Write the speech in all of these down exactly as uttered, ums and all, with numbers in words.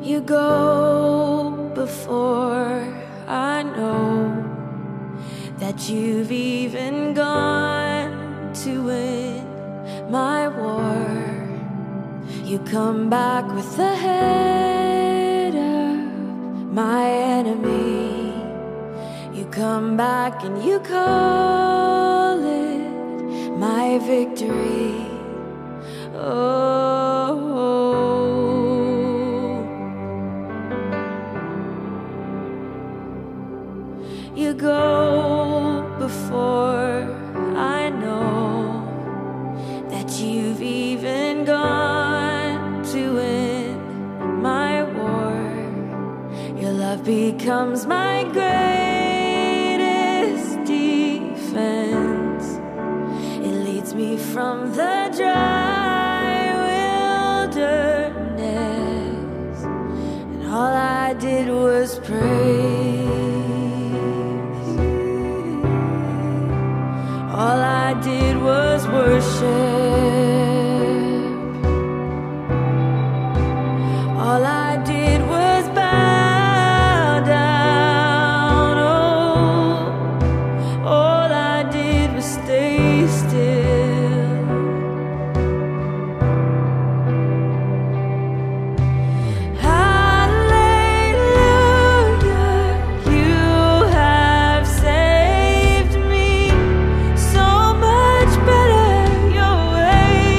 You go before I know that you've even gone to win my war. You come back with the head of my enemy. You come back and you call it my victory. Oh, you go before I know that you've even gone to win my war. Your love becomes my greatest defense. It leads me from the dry wilderness, and all I did was praise. All I did was worship. All I did was bow down. Oh, all I did was stay still. Hallelujah, you have saved me. So much better your way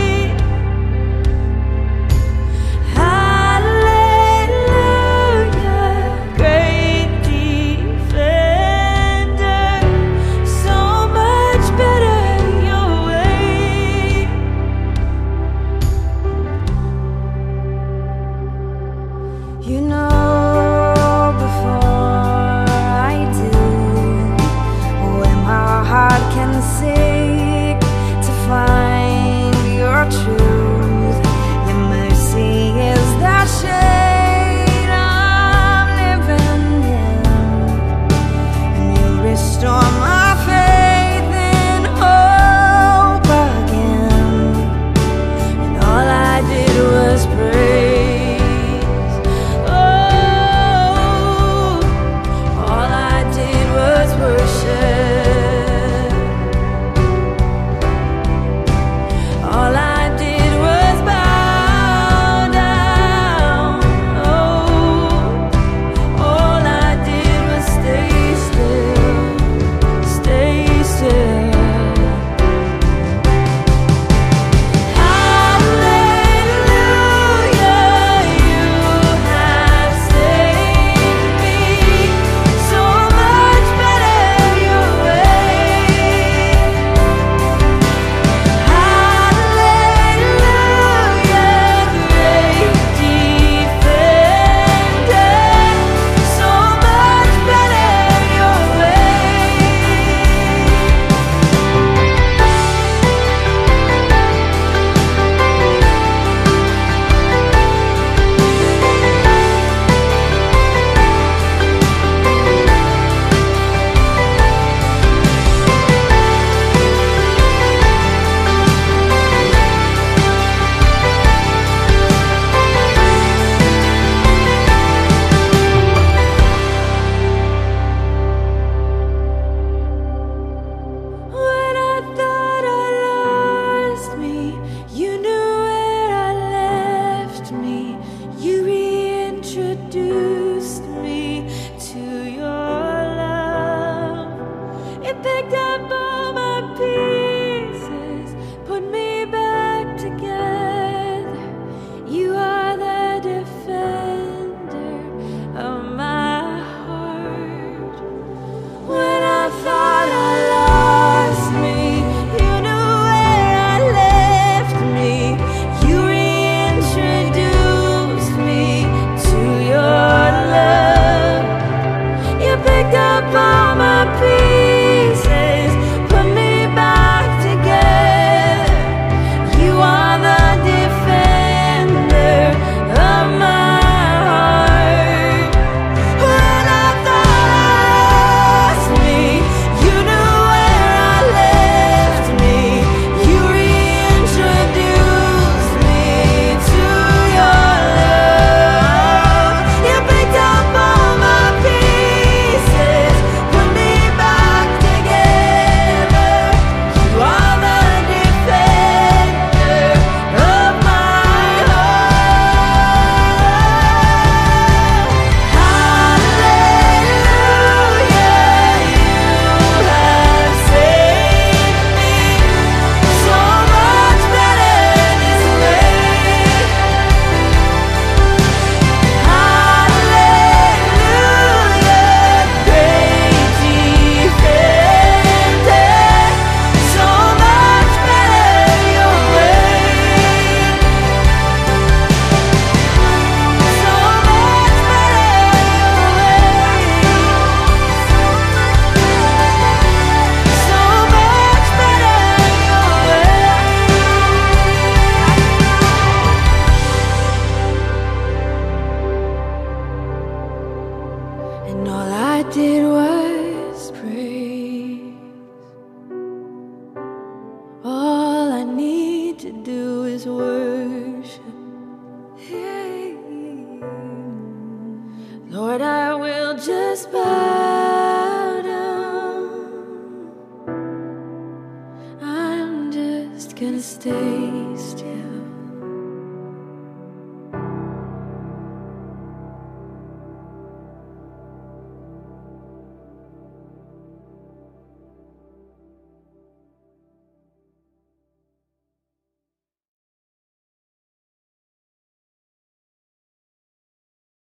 to worship. Hey, Lord, I will just bow down. I'm just gonna stay still.